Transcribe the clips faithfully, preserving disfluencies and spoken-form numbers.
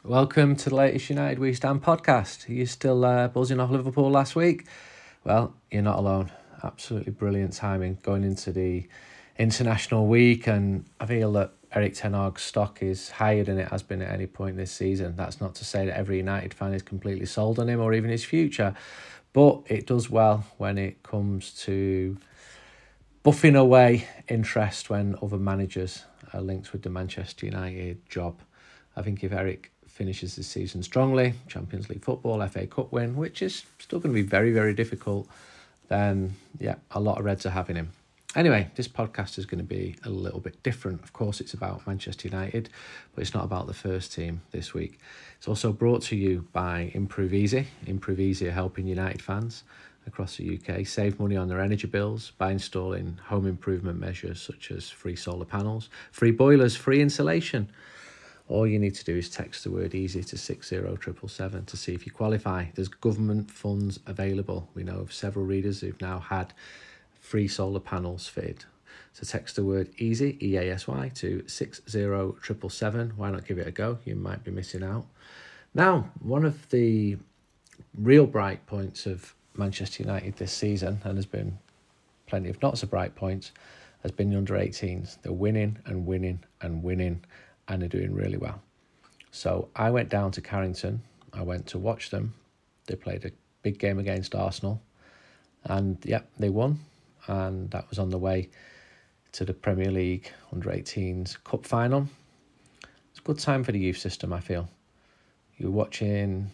Welcome to the latest United We Stand podcast. Are you still uh, buzzing off Liverpool last week? Well, you're not alone. Absolutely brilliant timing going into the international week, and I feel that Erik ten Hag's stock is higher than it has been at any point this season. That's not to say that every United fan is completely sold on him or even his future, but it does well when it comes to buffing away interest when other managers are linked with the Manchester United job. I think if Erik finishes the season strongly, Champions League football, F A Cup win, which is still going to be very, very difficult, then yeah, a lot of Reds are having him. Anyway, this podcast is going to be a little bit different. Of course, it's about Manchester United, but it's not about the first team this week. It's also brought to you by Improve Easy. Improve Easy are helping United fans across the U K save money on their energy bills by installing home improvement measures such as free solar panels, free boilers, free insulation. All you need to do is text the word easy to six zero seven seven seven to see if you qualify. There's government funds available. We know of several readers who've now had free solar panels fitted. So text the word easy, E A S Y, to six zero seven seven seven. Why not give it a go? You might be missing out. Now, one of the real bright points of Manchester United this season, and there's been plenty of not so bright points, has been the under eighteens. They're winning and winning and winning, and they're doing really well. So I went down to Carrington. I went to watch them. They played a big game against Arsenal, and yeah, they won. And that was on the way to the Premier League under eighteens Cup final. It's a good time for the youth system, I feel. You're watching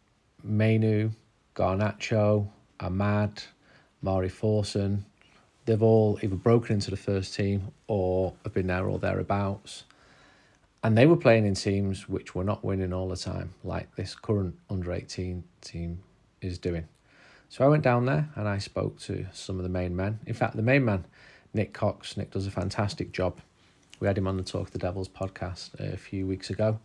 Mainu, Garnacho, Ahmad, Mari Forson. They've all either broken into the first team or have been there or thereabouts. And they were playing in teams which were not winning all the time, like this current under eighteen team is doing. So I went down there and I spoke to some of the main men. In fact, the main man, Nick Cox. Nick does a fantastic job. We had him on the Talk of the Devils podcast a few weeks ago.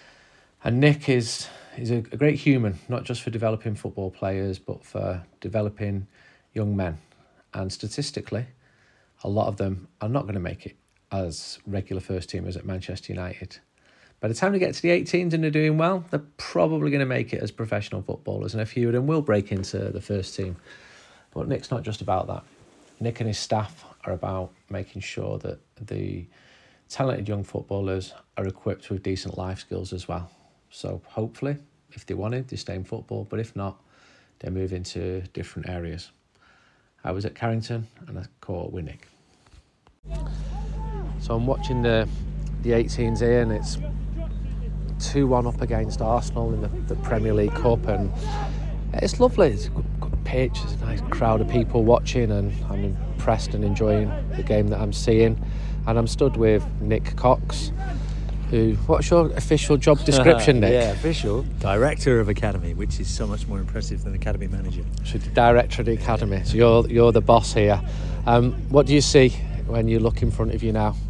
And Nick is, is a, a great human, not just for developing football players, but for developing young men. And statistically, a lot of them are not going to make it as regular first teamers at Manchester United. By the time they get to the eighteens and they're doing well, they're probably going to make it as professional footballers, and a few of them will break into the first team. But Nick's not just about that. Nick and his staff are about making sure that the talented young footballers are equipped with decent life skills as well. So hopefully, if they wanted, they stay in football, but if not, they move into different areas. I was at Carrington and I caught with Nick. So I'm watching the the eighteens here, and it's two one up against Arsenal in the, the Premier League Cup, and it's lovely. It's a good, good pitch, there's a nice crowd of people watching, and I'm impressed and enjoying the game that I'm seeing. And I'm stood with Nick Cox, who, what's your official job description, Nick? Yeah, official. Director of Academy, which is so much more impressive than Academy Manager. So the Director of the Academy, so you're, you're the boss here. Um, what do you see when you look in front of you now?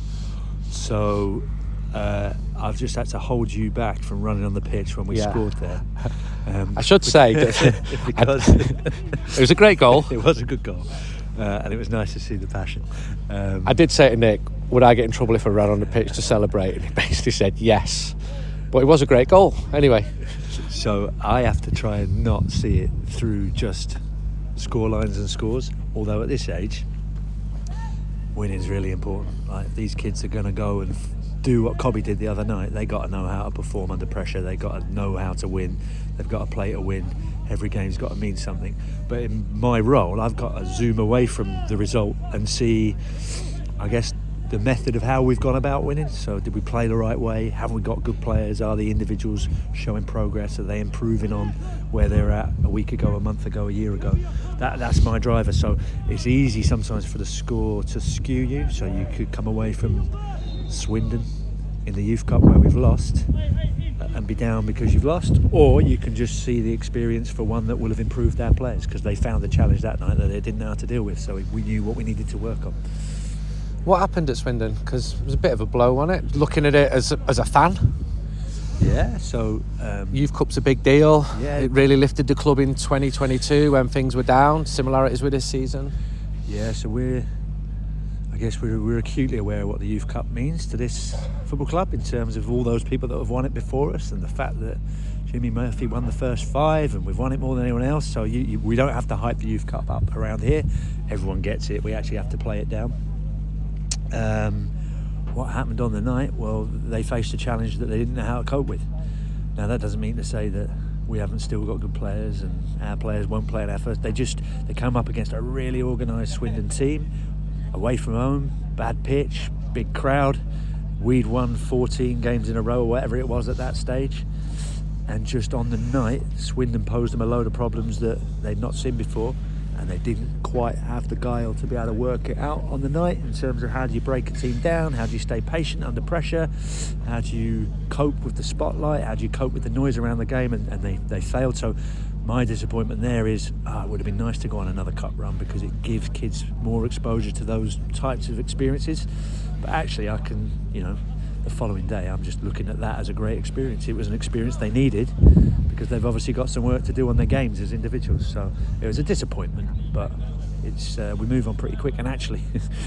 So uh, I've just had to hold you back from running on the pitch when we yeah. scored there. Um, I should say that because it was a great goal. It was a good goal, uh, and it was nice to see the passion. Um, I did say to Nick, would I get in trouble if I ran on the pitch to celebrate? And he basically said yes. But it was a great goal anyway. So I have to try and not see it through just score lines and scores, although at this age, winning is really important. Like, these kids are going to go and do what Cobby did the other night. They got to know how to perform under pressure. They got to know how to win. They've got to play to win. Every game's got to mean something. But in my role, I've got to zoom away from the result and see, I guess, the method of how we've gone about winning. So did we play the right way? Have we got good players? Are the individuals showing progress? Are they improving on where they're at a week ago, a month ago, a year ago? That That's my driver. So it's easy sometimes for the score to skew you. So you could come away from Swindon in the Youth Cup where we've lost and be down because you've lost, or you can just see the experience for one that will have improved our players because they found the challenge that night that they didn't know how to deal with. So we knew what we needed to work on. What happened at Swindon? Because it was a bit of a blow, wasn't it? Looking at it as a, as a fan. Yeah, so... Um, Youth Cup's a big deal. Yeah. It really lifted the club in twenty twenty-two when things were down. Similarities with this season. Yeah, so we're... I guess we're, we're acutely aware of what the Youth Cup means to this football club in terms of all those people that have won it before us, and the fact that Jimmy Murphy won the first five and we've won it more than anyone else. So you, you, we don't have to hype the Youth Cup up around here. Everyone gets it. We actually have to play it down. Um, what happened on the night? Well, they faced a challenge that they didn't know how to cope with. Now, that doesn't mean to say that we haven't still got good players and our players won't play at our first. They just they come up against a really organised Swindon team, away from home, bad pitch, big crowd. We'd won fourteen games in a row or whatever it was at that stage. And just on the night, Swindon posed them a load of problems that they'd not seen before, and they didn't quite have the guile to be able to work it out on the night in terms of how do you break a team down, how do you stay patient under pressure, how do you cope with the spotlight, how do you cope with the noise around the game, and, and they, they failed. So my disappointment there is oh, it would have been nice to go on another cup run because it gives kids more exposure to those types of experiences. But actually I can, you know, the following day I'm just looking at that as a great experience. It was an experience they needed because they've obviously got some work to do on their games as individuals. So it was a disappointment, but it's uh, we move on pretty quick. And actually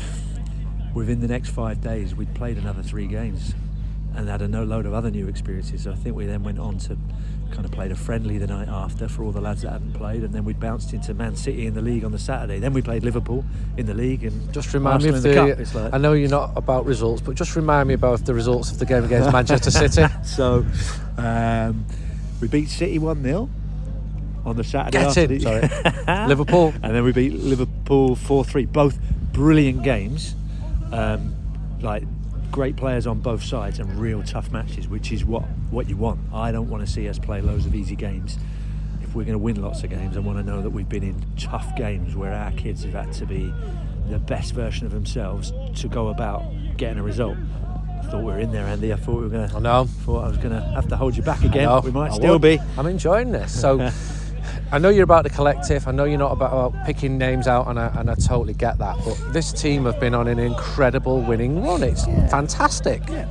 within the next five days we'd played another three games and had a no load of other new experiences. So I think we then went on to kind of played a friendly the night after for all the lads that hadn't played, and then we bounced into Man City in the league on the Saturday. Then we played Liverpool in the league, and just remind Arsenal me of the, the cup. It's like, I know you're not about results, but just remind me about the results of the game against Manchester City. So um, we beat City one nil on the Saturday Get after in, the, sorry. Liverpool, and then we beat Liverpool four three. Both brilliant games, um, like great players on both sides and real tough matches, which is what, what you want. I don't want to see us play loads of easy games. If we're going to win lots of games, I want to know that we've been in tough games where our kids have had to be the best version of themselves to go about getting a result. I thought we were in there, Andy. I thought we were going to. I know. Thought I was going to have to hold you back again. We might I still would. be. I'm enjoying this. So I know you're about the collective. I know you're not about picking names out, and I, and I totally get that. But this team have been on an incredible winning run. It's yeah. fantastic. Yeah.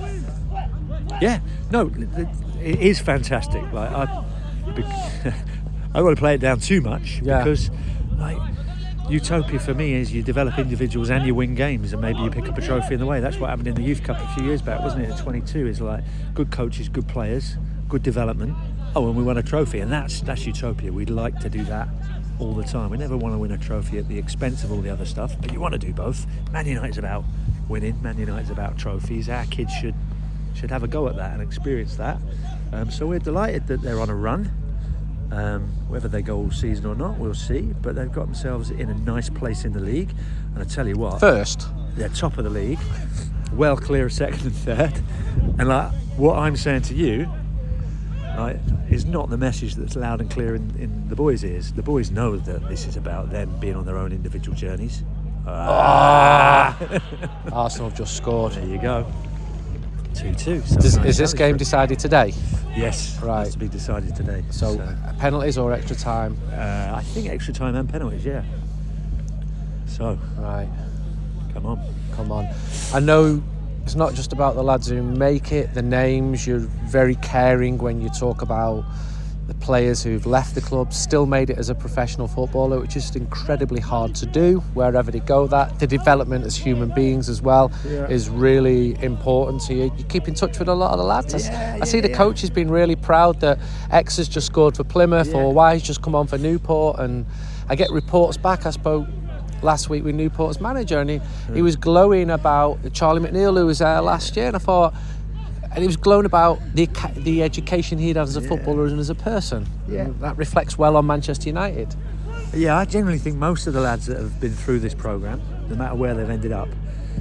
yeah. No, it is fantastic. Like I, I don't want to play it down too much yeah. because, like, utopia for me is you develop individuals and you win games, and maybe you pick up a trophy in the way. That's what happened in the Youth Cup a few years back, wasn't it? At twenty-two, is like good coaches, good players, good development. Oh, and we won a trophy, and that's that's utopia. We'd like to do that all the time. We never want to win a trophy at the expense of all the other stuff, but you want to do both. Man United's about winning. Man United's about trophies. Our kids should should have a go at that and experience that. Um, so we're delighted that they're on a run. Um, whether they go all season or not, we'll see. But they've got themselves in a nice place in the league. And I tell you what, first, they're top of the league, well clear of second and third. And like what I'm saying to you, right, is not the message that's loud and clear in, in the boys' ears. The boys know that this is about them being on their own individual journeys. Ah. Arsenal have just scored. There you go. two two. So Does, nice is this game decided today? Yes. Right. Has to be decided today. So, so. penalties or extra time? Uh, I think extra time and penalties, yeah. So. Right. Come on. Come on. I know it's not just about the lads who make it, the names. You're very caring when you talk about the players who've left the club, still made it as a professional footballer, which is incredibly hard to do wherever they go. That the development as human beings as well yeah. is really important to you. You keep in touch with a lot of the lads. Yeah, I, yeah, I see the yeah. coach has been really proud that X has just scored for Plymouth yeah. or Y has just come on for Newport, and I get reports back. I spoke last week with Newport's manager, and he, mm. he was glowing about Charlie McNeil, who was there last year, and I thought, and he was glowing about the the education he'd had as a yeah. footballer and as a person. Yeah. And that reflects well on Manchester United. Yeah, I generally think most of the lads that have been through this programme, no matter where they've ended up,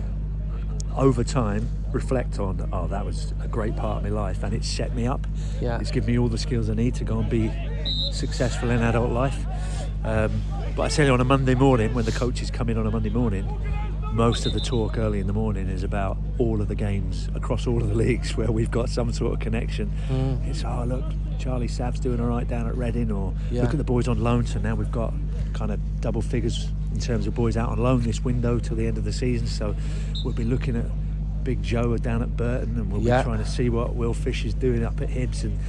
over time reflect on, oh, that was a great part of my life and it set me up. Yeah. It's given me all the skills I need to go and be successful in adult life. Um, but I tell you, on a Monday morning, when the coaches come in on a Monday morning, most of the talk early in the morning is about all of the games across all of the leagues where we've got some sort of connection. Mm. It's, oh, look, Charlie Sav's doing all right down at Reading, or yeah. look at the boys on loan. So now we've got kind of double figures in terms of boys out on loan this window till the end of the season. So we'll be looking at Big Joe down at Burton, and we'll yeah. be trying to see what Will Fish is doing up at Hibs. And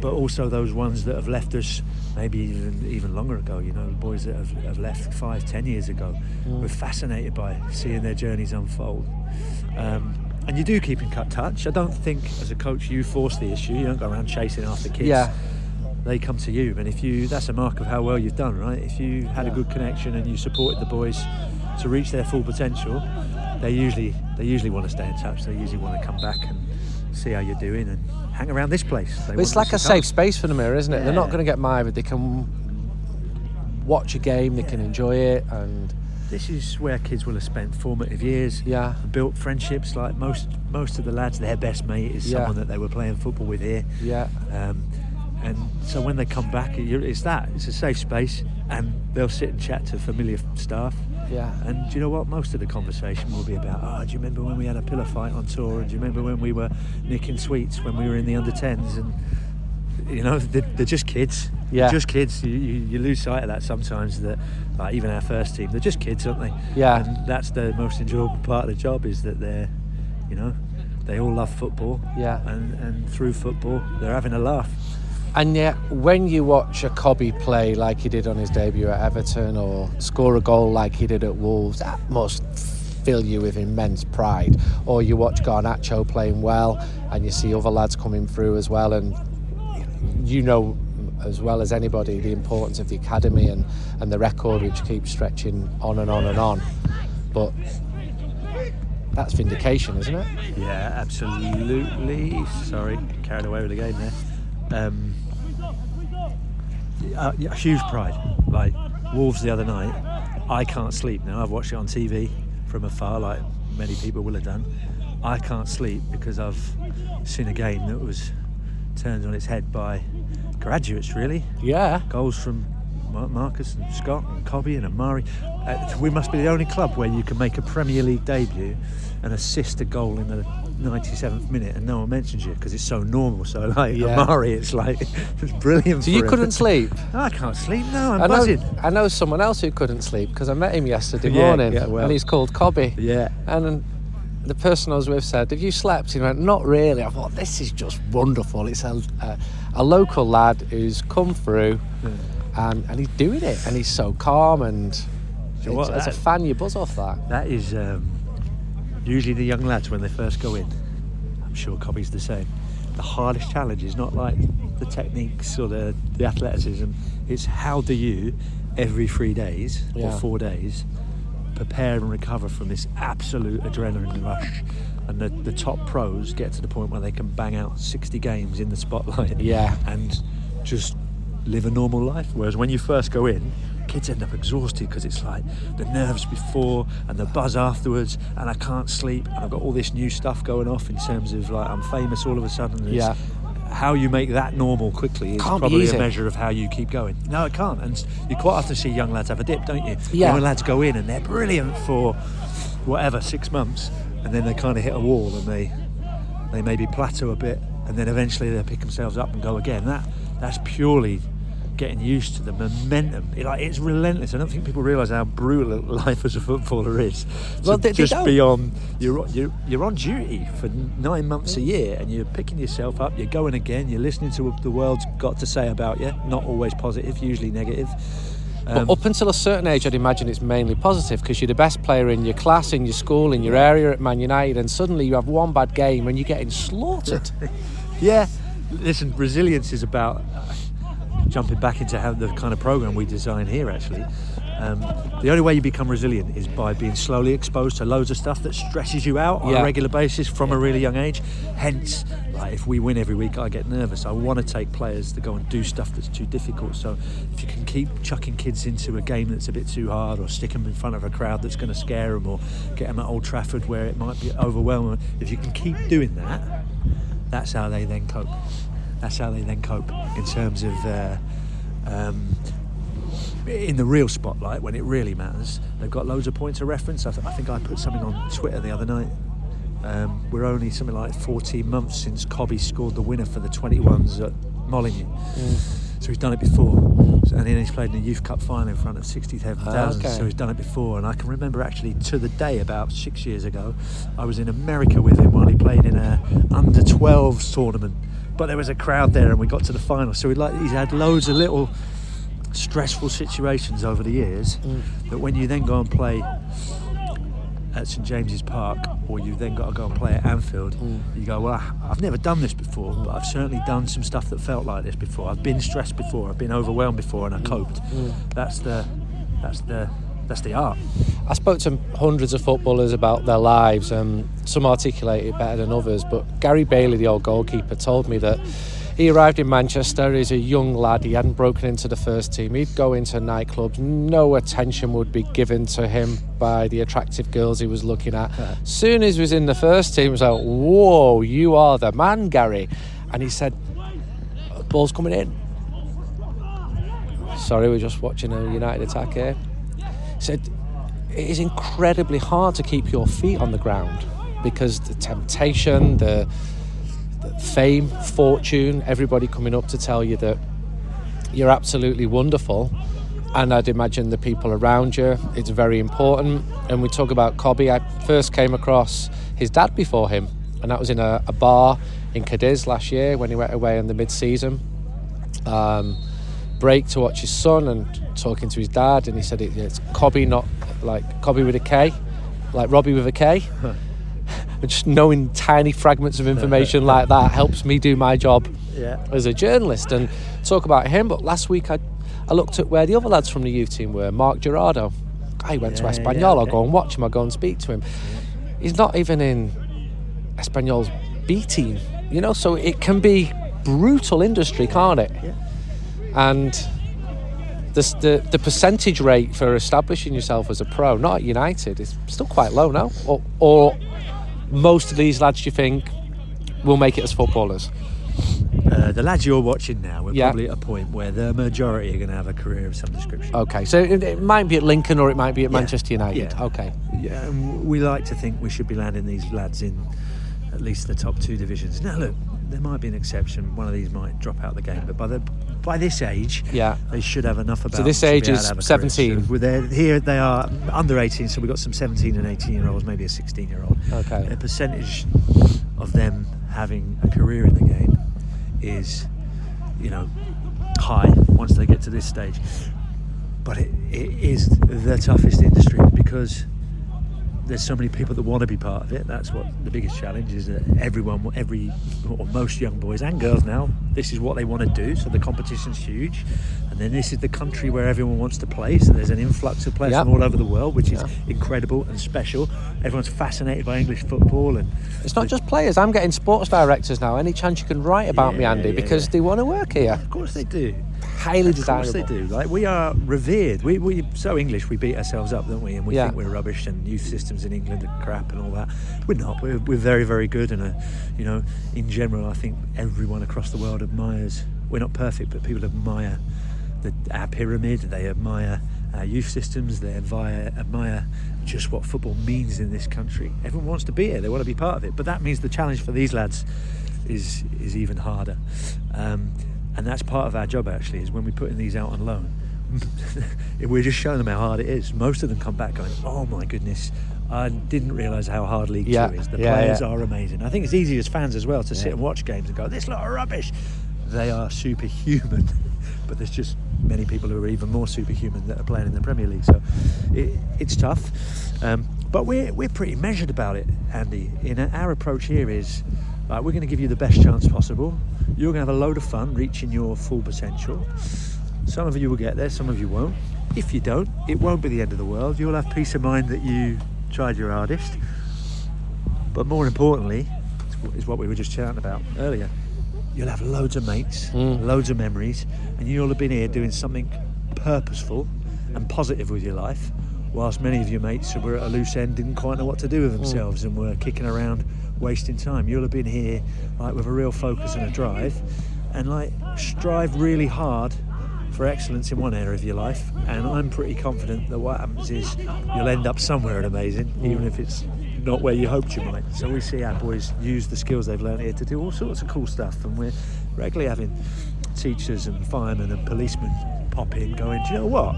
but also those ones that have left us maybe even even longer ago. You know, the boys that have, have left five, ten years ago. Mm. We're fascinated by seeing their journeys unfold. Um, and you do keep in touch. I don't think, as a coach, you force the issue. You don't go around chasing after kids. Yeah. They come to you, and if you, that's a mark of how well you've done, right? If you had yeah. a good connection and you supported the boys to reach their full potential, they usually they usually want to stay in touch. They usually want to come back and see how you're doing and hang around this place. They it's like a safe space for them here, isn't it? Yeah. They're not going to get mired. They can watch a game, they yeah. can enjoy it, and this is where kids will have spent formative years. Yeah, built friendships. Like most most of the lads, their best mate is yeah. someone that they were playing football with here. Yeah. Um, And so when they come back, it's that. It's a safe space, and they'll sit and chat to familiar staff. Yeah. And do you know what? Most of the conversation will be about, oh, do you remember when we had a pillar fight on tour? And do you remember when we were nicking sweets when we were in the under tens? And, you know, they're, they're just kids. Yeah. They're just kids. You, you, you lose sight of that sometimes, that like even our first team, they're just kids, aren't they? Yeah. And that's the most enjoyable part of the job, is that they're, you know, they all love football. Yeah. And, and through football, they're having a laugh. And yet, when you watch a Cobby play like he did on his debut at Everton, or score a goal like he did at Wolves, that must fill you with immense pride. Or you watch Garnacho playing well, and you see other lads coming through as well, and you know as well as anybody the importance of the academy and, and the record, which keeps stretching on and on and on. But that's vindication, isn't it? Yeah, absolutely. Sorry, carried away with the game there. Um, uh, yeah, huge pride. Like Wolves the other night, I can't sleep now. I've watched it on T V from afar, like many people will have done. I can't sleep because I've seen a game that was turned on its head by graduates, really. Yeah. Goals from Marcus and Scott and Cobby and Amari. Uh, we must be the only club where you can make a Premier League debut and assist a goal in the ninety-seventh minute and no one mentions you because it's so normal. So like yeah. Amari, it's like it's brilliant. So for you him. Couldn't sleep? No, I can't sleep. No, I'm I know, buzzing. I know someone else who couldn't sleep because I met him yesterday yeah, morning, yeah, well. and he's called Cobby. Yeah. And the person I was with said, "Have you slept?" He went, "Not really." I thought, this is just wonderful. It's a a, a local lad who's come through, yeah. and and he's doing it, and he's so calm. And so what, as that, a fan, you buzz off that. That is um, usually the young lads when they first go in. I'm sure Cobby's the same. The hardest challenge is not like the techniques or the, the athleticism. It's how do you, every three days yeah. or four days, prepare and recover from this absolute adrenaline rush. And the, the top pros get to the point where they can bang out sixty games in the spotlight yeah. and just live a normal life. Whereas when you first go in, kids end up exhausted because it's like the nerves before and the buzz afterwards, and I can't sleep, and I've got all this new stuff going off in terms of like I'm famous all of a sudden. Yeah. How you make that normal quickly is can't probably a measure of how you keep going. No, it can't. And you quite often see young lads have a dip, don't you? Yeah. Young lads go in and they're brilliant for whatever, six months, and then they kind of hit a wall and they they maybe plateau a bit, and then eventually they pick themselves up and go again. That that's purely getting used to the momentum. It, like, it's relentless. I don't think people realise how brutal life as a footballer is. So well, they, just they be on, you're, you're, you're on duty for nine months a year, and you're picking yourself up, you're going again, you're listening to what the world's got to say about you, not always positive, usually negative. Um, but up until a certain age, I'd imagine it's mainly positive because you're the best player in your class, in your school, in your area at Man United, and suddenly you have one bad game and you're getting slaughtered. Yeah, listen, resilience is about uh, jumping back into how the kind of program we design here, actually. Um, the only way you become resilient is by being slowly exposed to loads of stuff that stresses you out on yeah. a regular basis from a really young age. Hence, like, if we win every week, I get nervous. I want to take players to go and do stuff that's too difficult. So if you can keep chucking kids into a game that's a bit too hard, or stick them in front of a crowd that's going to scare them, or get them at Old Trafford where it might be overwhelming, if you can keep doing that, that's how they then cope. That's how they then cope in terms of uh, um, in the real spotlight when it really matters. They've got loads of points of reference. I, th- I think I put something on Twitter the other night. Um, we're only something like fourteen months since Cobby scored the winner for the twenty-ones at Molineux. Mm. So he's done it before. So, and then he's played in the Youth Cup final in front of sixty-seven thousand. Ah, okay. So he's done it before. And I can remember actually to the day about six years ago, I was in America with him while he played in a under twelves tournament. But there was a crowd there and we got to the final. So he like he's had loads of little stressful situations over the years mm. that when you then go and play at St James's Park, or you've then got to go and play at Anfield, mm. you go, well, I've never done this before, but I've certainly done some stuff that felt like this before. I've been stressed before, I've been overwhelmed before, and I coped. Mm. That's the, that's the, that's the art. I spoke to hundreds of footballers about their lives, and some articulate it better than others, but Gary Bailey, the old goalkeeper, told me that he arrived in Manchester as a young lad. He hadn't broken into the first team. He'd go into nightclubs. No attention would be given to him by the attractive girls he was looking at. Yeah. Soon as he was in the first team, it was like, whoa, you are the man, Gary. And he said, ball's coming in. Sorry, we're just watching a United attack here. He said, it is incredibly hard to keep your feet on the ground because the temptation, the fame, fortune, everybody coming up to tell you that you're absolutely wonderful, and I'd imagine the people around you, it's very important. And we talk about Cobby. I first came across his dad before him, and that was in a, a bar in Cadiz last year when he went away in the mid-season um, break to watch his son and talking to his dad, and he said it, it's Cobby, not like Cobby with a K, like Robbie with a K. Just knowing tiny fragments of information like that helps me do my job yeah. as a journalist and talk about him. But last week I, I looked at where the other lads from the youth team were. Mark Gerardo, I went yeah, to Espanyol. Yeah, I'll yeah. go and watch him. I'll go and speak to him. Yeah. He's not even in Espanyol's B team, you know. So it can be brutal industry, can't it? Yeah. And the, the the percentage rate for establishing yourself as a pro, not at United, is still quite low now. Or, or most of these lads, you think, will make it as footballers? Uh, the lads you're watching now, we're yeah. probably at a point where the majority are going to have a career of some description. Okay, so it, it might be at Lincoln or it might be at yeah. Manchester United. Yeah. Okay. Yeah, and we like to think we should be landing these lads in at least the top two divisions. Now, look, there might be an exception. One of these might drop out of the game, but by the by this age, yeah. they should have enough about. So this age is seventeen. So they're, here they are under eighteen, so we've got some seventeen and eighteen year olds, maybe a sixteen year old. Okay. A percentage of them having a career in the game is, you know, high once they get to this stage. But it, it is the toughest industry because there's so many people that want to be part of it. That's what the biggest challenge is, that everyone, every or most young boys and girls now, this is what they want to do. So the competition's huge, and then this is the country where everyone wants to play. So there's an influx of players yep. from all over the world, which is yeah. incredible and special. Everyone's fascinated by English football, and it's not just players. I'm getting sports directors now. Any chance you can write about yeah, me, Andy, yeah, because yeah. they want to work here. Of course they do. Highly desirable. Of course they do. Like, we are revered. We we so English. We beat ourselves up, don't we? And we yeah. think we're rubbish, and youth systems in England are crap and all that. We're not. We're we're very very good, and a, you know, in general, I think everyone across the world admires. We're not perfect, but people admire the, our pyramid. They admire our youth systems. They admire admire just what football means in this country. Everyone wants to be here. They want to be part of it. But that means the challenge for these lads is is even harder. Um, And that's part of our job, actually, is when we put in these out on loan, we're just showing them how hard it is. Most of them come back going, oh my goodness, I didn't realise how hard League yeah. Two is. The yeah, players yeah. are amazing. I think it's easy as fans as well to yeah. sit and watch games and go, this lot of rubbish. They are superhuman. But there's just many people who are even more superhuman that are playing in the Premier League. So it, it's tough. Um, but we're, we're pretty measured about it, Andy. In our approach here is, like, we're going to give you the best chance possible. You're going to have a load of fun reaching your full potential. Some of you will get there, some of you won't. If you don't, it won't be the end of the world. You'll have peace of mind that you tried your hardest. But more importantly, is what we were just chatting about earlier, you'll have loads of mates, mm. loads of memories, and you'll have been here doing something purposeful and positive with your life, whilst many of your mates who were at a loose end didn't quite know what to do with themselves mm. and were kicking around wasting time. You'll have been here like with a real focus and a drive, and like strive really hard for excellence in one area of your life. And I'm pretty confident that what happens is you'll end up somewhere amazing, mm. even if it's not where you hoped you might. So we see our boys use the skills they've learned here to do all sorts of cool stuff, and we're regularly having teachers and firemen and policemen pop in going, do you know what?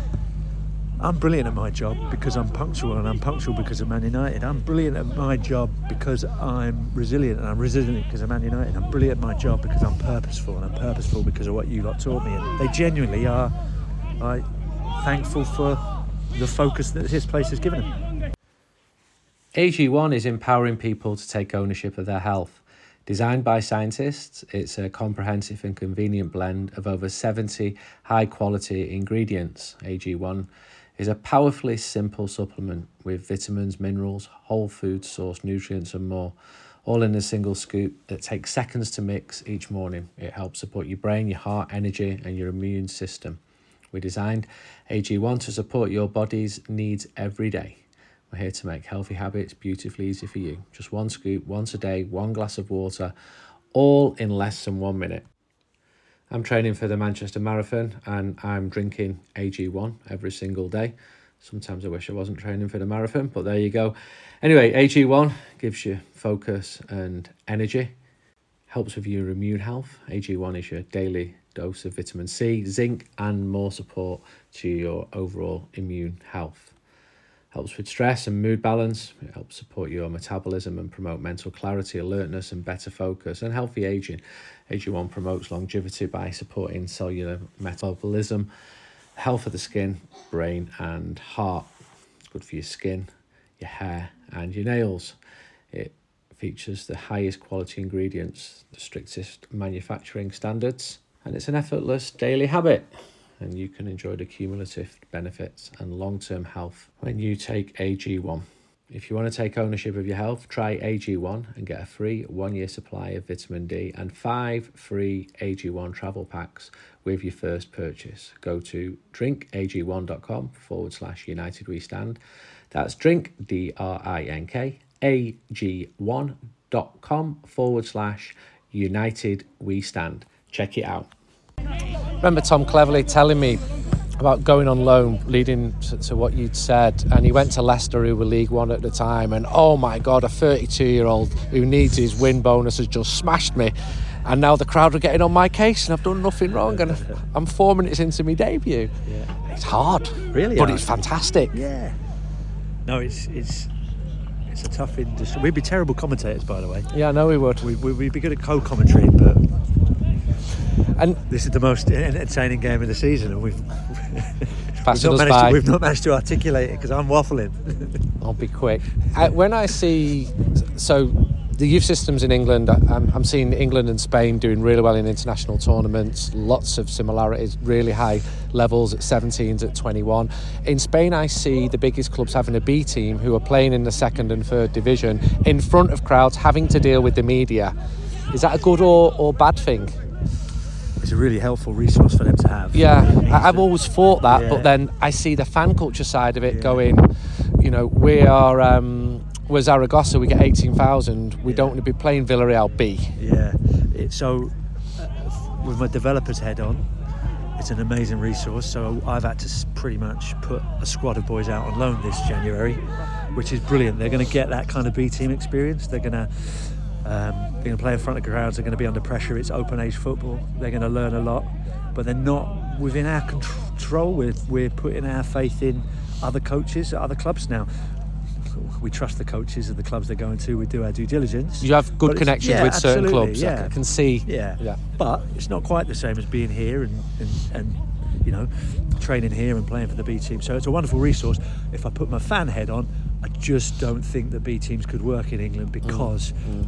I'm brilliant at my job because I'm punctual, and I'm punctual because of Man United. I'm brilliant at my job because I'm resilient, and I'm resilient because of Man United. I'm brilliant at my job because I'm purposeful, and I'm purposeful because of what you lot taught me. And they genuinely are like thankful for the focus that this place has given them. A G one is empowering people to take ownership of their health. Designed by scientists, it's a comprehensive and convenient blend of over seventy high-quality ingredients. A G one is a powerfully simple supplement with vitamins, minerals, whole food source nutrients and more, all in a single scoop that takes seconds to mix each morning. It helps support your brain, your heart, energy and your immune system. We designed A G one to support your body's needs every day. We're here to make healthy habits beautifully easy for you. Just one scoop, once a day, one glass of water, all in less than one minute. I'm training for the Manchester Marathon and I'm drinking A G one every single day. Sometimes I wish I wasn't training for the marathon, but there you go. Anyway, A G one gives you focus and energy, helps with your immune health. A G one is your daily dose of vitamin C, zinc and more support to your overall immune health. Helps with stress and mood balance. It helps support your metabolism and promote mental clarity, alertness and better focus and healthy aging. A G one promotes longevity by supporting cellular metabolism, health of the skin, brain and heart. It's good for your skin, your hair and your nails. It features the highest quality ingredients, the strictest manufacturing standards, and it's an effortless daily habit. And you can enjoy the cumulative benefits and long-term health when you take A G one. If you want to take ownership of your health, try A G one and get a free one-year supply of vitamin D and five free A G one travel packs with your first purchase. Go to drinkag1.com forward slash United We Stand. That's drink, D R I N K, ag1.com forward slash United We Stand. Check it out. Remember Tom Cleverley telling me about going on loan, leading to, to what you'd said, and he went to Leicester, who were League One at the time, and oh my God, a thirty-two-year-old who needs his win bonus has just smashed me, and now the crowd are getting on my case, and I've done nothing wrong, and I'm four minutes into my debut. Yeah. It's hard, really, but hard. It's fantastic. Yeah. No, it's it's it's a tough industry. We'd be terrible commentators, by the way. Yeah, I know we would. We, we, we'd be good at co-commentary, but. And this is the most entertaining game of the season, and we've we've, not to, we've not managed to articulate it because I'm waffling. I'll be quick. Uh, when I see, so the youth systems in England, I'm, I'm seeing England and Spain doing really well in international tournaments. Lots of similarities, really high levels at seventeens, at twenty-one. In Spain, I see the biggest clubs having a B team who are playing in the second and third division in front of crowds, having to deal with the media. Is that a good or, or bad thing? It's a really helpful resource for them to have. Yeah, I've always thought that, yeah. but then I see the fan culture side of it yeah. going, you know, we are, um, we're Zaragoza, we get eighteen thousand, we yeah. don't want to be playing Villarreal B. Yeah, it, so uh, with my developer's head on, it's an amazing resource, so I've had to pretty much put a squad of boys out on loan this January, which is brilliant. They're going to get that kind of B team experience. They're going to Um, they're going to play in front of crowds, they're going to be under pressure, it's open age football, they're going to learn a lot, but they're not within our control. We're, we're putting our faith in other coaches at other clubs now. We trust the coaches of the clubs they're going to, we do our due diligence. You have good connections yeah, with certain clubs, yeah. I can see. Yeah. yeah, but it's not quite the same as being here and, and, and you know, training here and playing for the B team. So it's a wonderful resource. If I put my fan head on, I just don't think that B teams could work in England because mm. Mm.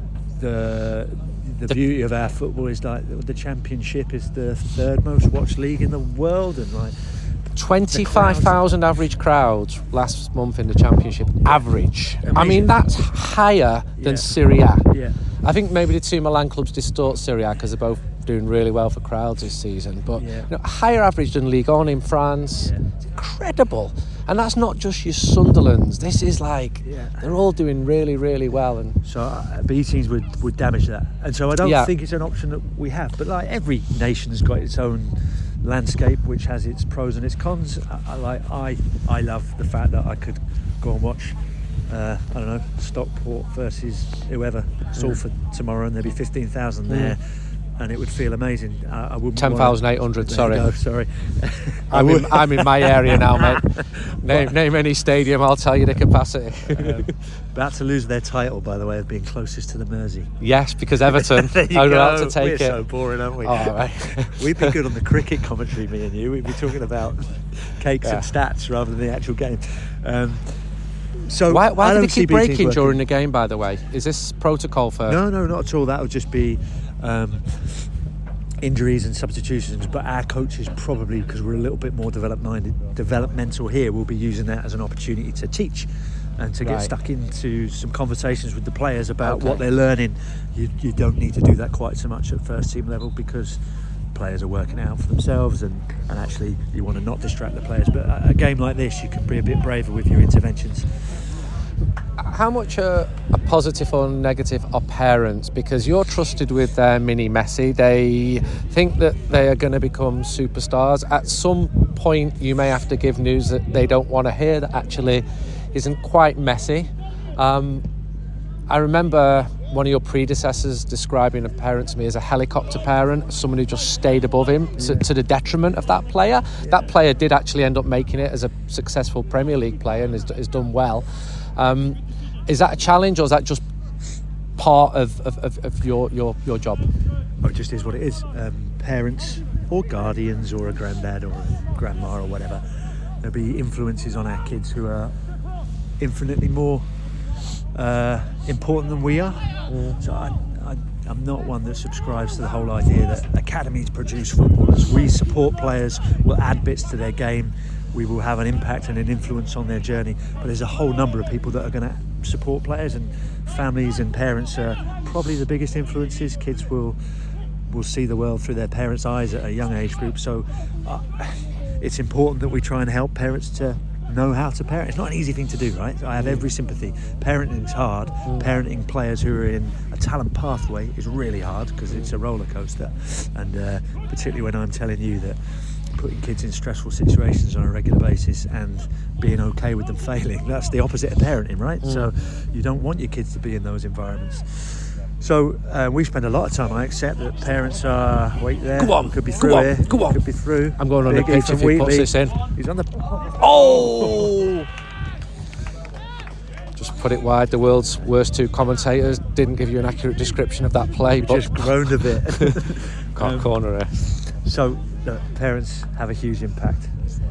the the, the beauty of our football is like the Championship is the third most watched league in the world, and like twenty-five thousand average crowds last month in the Championship. Average. Amazing. I mean, that's higher than yeah. Serie A. Yeah. I think maybe the two Milan clubs distort Serie A because they're both doing really well for crowds this season, but yeah. you know, higher average than Ligue one in France. Yeah. It's incredible. And that's not just your Sunderlands. This is like yeah. they're all doing really, really well. And so uh, B teams would, would damage that. And so I don't yeah. think it's an option that we have. But like every nation's got its own landscape, which has its pros and its cons. I, I like I I love the fact that I could go and watch. Uh, I don't know, Stockport versus whoever, Salford tomorrow, and there'll be fifteen thousand there. Mm. and it would feel amazing. I, I wouldn't. ten thousand eight hundred. Sorry, go, sorry. I'm in, I'm in my area now, mate. Name name any stadium, I'll tell you the capacity. um, about to lose their title, by the way, of being closest to the Mersey. Yes, because Everton are about to take We're it. so boring, aren't we? Oh, right. We'd be good on the cricket commentary, me and you. We'd be talking about cakes yeah. and stats rather than the actual game. Um, so why why I do they don't see keep B T breaking working. during the game? By the way, is this protocol for? No, no, not at all. That would just be um, injuries and substitutions. But our coaches probably, because we're a little bit more development developmental here, will be using that as an opportunity to teach and to get Right. stuck into some conversations with the players about Okay. what they're learning. You, you don't need to do that quite so much at first team level because players are working it out for themselves, and, and actually you want to not distract the players. But a, a game like this, you can be a bit braver with your interventions. How much a, a positive or negative are parents? Because you're trusted with their mini Messi. They think that they are going to become superstars. At some point, you may have to give news that they don't want to hear that actually isn't quite Messi. Um, I remember one of your predecessors describing a parent to me as a helicopter parent, someone who just stayed above him to, to the detriment of that player. Yeah. That player did actually end up making it as a successful Premier League player and has, has done well. Um, is that a challenge, or is that just part of, of, of, of your, your, your job? Oh, it just is what it is. Um, parents or guardians or a granddad or a grandma or whatever, there'll be influences on our kids who are infinitely more uh, important than we are. Mm. So I, I, I'm not one that subscribes to the whole idea that academies produce footballers. We support players, we'll add bits to their game, we will have an impact and an influence on their journey. But there's a whole number of people that are going to support players, and families and parents are probably the biggest influences. Kids will will see the world through their parents' eyes at a young age group. So uh, it's important that we try and help parents to know how to parent. It's not an easy thing to do, right? I have every sympathy. Parenting's hard. Mm. Parenting players who are in a talent pathway is really hard because it's a roller coaster, and uh, particularly when I'm telling you that putting kids in stressful situations on a regular basis and being okay with them failing, that's the opposite of parenting, right? Mm. So you don't want your kids to be in those environments. So uh, we spend a lot of time. I accept that parents are wait there. Go on, could be through go on, here. go on. Could be through. I'm going on the pitch if he puts this in. He's on the. Oh! Just put it wide. The world's worst two commentators didn't give you an accurate description of that play, we but just groaned a bit. Can't um, corner it. So look, parents have a huge impact,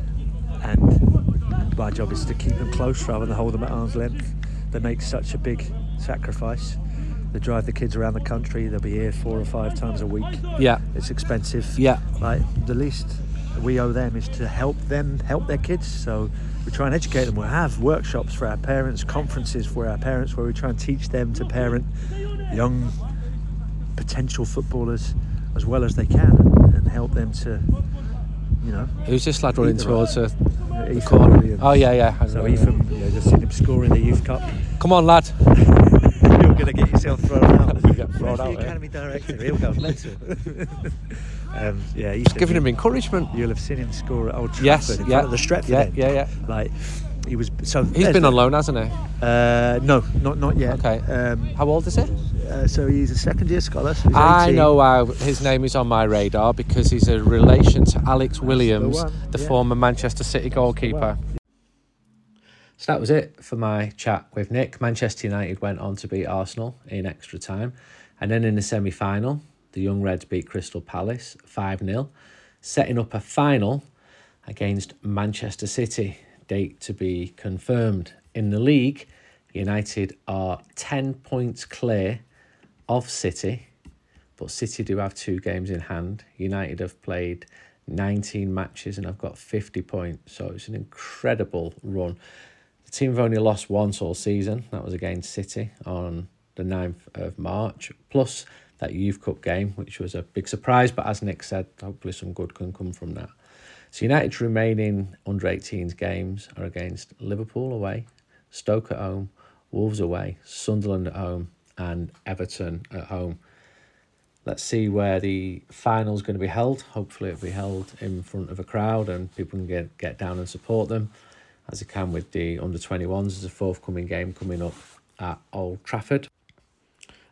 and my job is to keep them close rather than hold them at arm's length. They make such a big sacrifice. They drive the kids around the country. They'll be here four or five times a week. Yeah, it's expensive. Yeah, like the least we owe them is to help them help their kids. So we try and educate them. We'll have workshops for our parents, conferences for our parents, where we try and teach them to parent young potential footballers as well as they can, and help them to, you know. Who's this lad running towards uh, the Ethan corner? Williams. Oh yeah, yeah. So Ethan, yeah, just seen him score in the Youth Cup. Come on, lad. You're going to get yourself thrown out. Get thrown out, the academy yeah. director, he'll go mental. um, yeah, he's giving him encouragement. You'll have seen him score at Old Trafford yes, in yeah. front of the Stretford yeah, end. Yeah, yeah, Like, he was so. He's been on loan, hasn't he? Uh, no, not not yet. Okay. Um, How old is he? Uh, so he's a second year scholar. So he's I know how his name is on my radar because he's a relation to Alex Williams, the, the yeah. former Manchester City goalkeeper. So that was it for my chat with Nick. Manchester United went on to beat Arsenal in extra time. And then in the semi-final, the Young Reds beat Crystal Palace five nil, setting up a final against Manchester City. Date to be confirmed. In the league, United are ten points clear of City, but City do have two games in hand. United have played nineteen matches and have got fifty points, so it's an incredible run. The team have only lost once all season. That was against City on the ninth of March, plus that Youth Cup game, which was a big surprise, but as Nick said, hopefully some good can come from that. So United's remaining under eighteens games are against Liverpool away, Stoke at home, Wolves away, Sunderland at home, and Everton at home. Let's see where the final's going to be held. Hopefully it'll be held in front of a crowd and people can get, get down and support them, as they can with the under twenty-ones. There's a forthcoming game coming up at Old Trafford.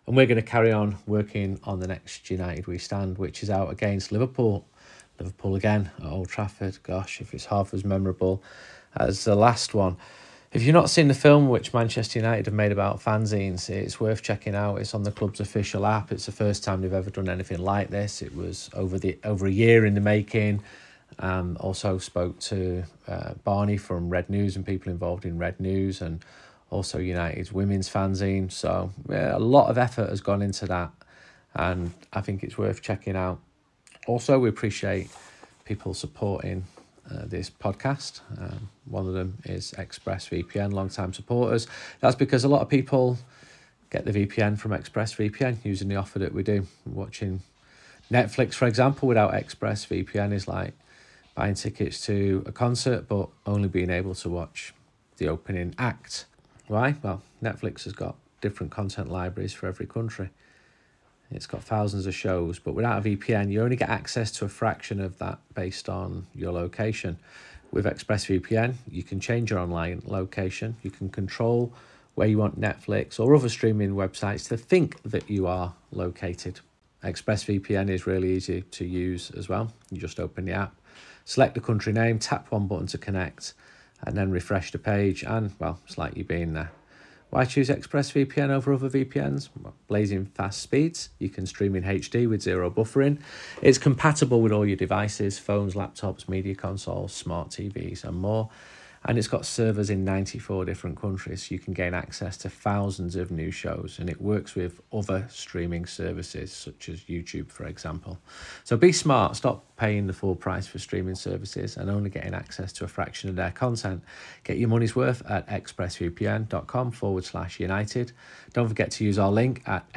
And we're going to carry on working on the next United We Stand, which is out against Liverpool. Liverpool again at Old Trafford. Gosh, if it's half as memorable as the last one. If you've not seen the film, which Manchester United have made about fanzines, it's worth checking out. It's on the club's official app. It's the first time they've ever done anything like this. It was over the over a year in the making. Um, also spoke to uh, Barney from Red News and people involved in Red News, and also United's women's fanzine. So yeah, a lot of effort has gone into that, and I think it's worth checking out. Also, we appreciate people supporting uh, this podcast. Um, one of them is ExpressVPN, long-time supporters. That's because a lot of people get the V P N from ExpressVPN using the offer that we do. Watching Netflix, for example, without ExpressVPN is like buying tickets to a concert but only being able to watch the opening act. Why? Well, Netflix has got different content libraries for every country. It's got thousands of shows, but without a V P N, you only get access to a fraction of that based on your location. With ExpressVPN, you can change your online location. You can control where you want Netflix or other streaming websites to think that you are located. ExpressVPN is really easy to use as well. You just open the app, select the country name, tap one button to connect, and then refresh the page, and, well, it's like you've been there. Why choose ExpressVPN over other V P Ns? Well, blazing fast speeds. You can stream in H D with zero buffering. It's compatible with all your devices, phones, laptops, media consoles, smart T Vs, and more. And it's got servers in ninety-four different countries, so you can gain access to thousands of new shows, and it works with other streaming services such as YouTube, for example. So be smart, stop paying the full price for streaming services and only getting access to a fraction of their content. Get your money's worth at expressvpn.com forward slash United. Don't forget to use our link at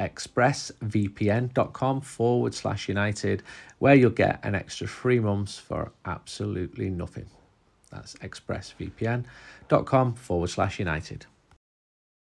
expressvpn.com forward slash United, where you'll get an extra three months for absolutely nothing. That's expressvpn.com forward slash United.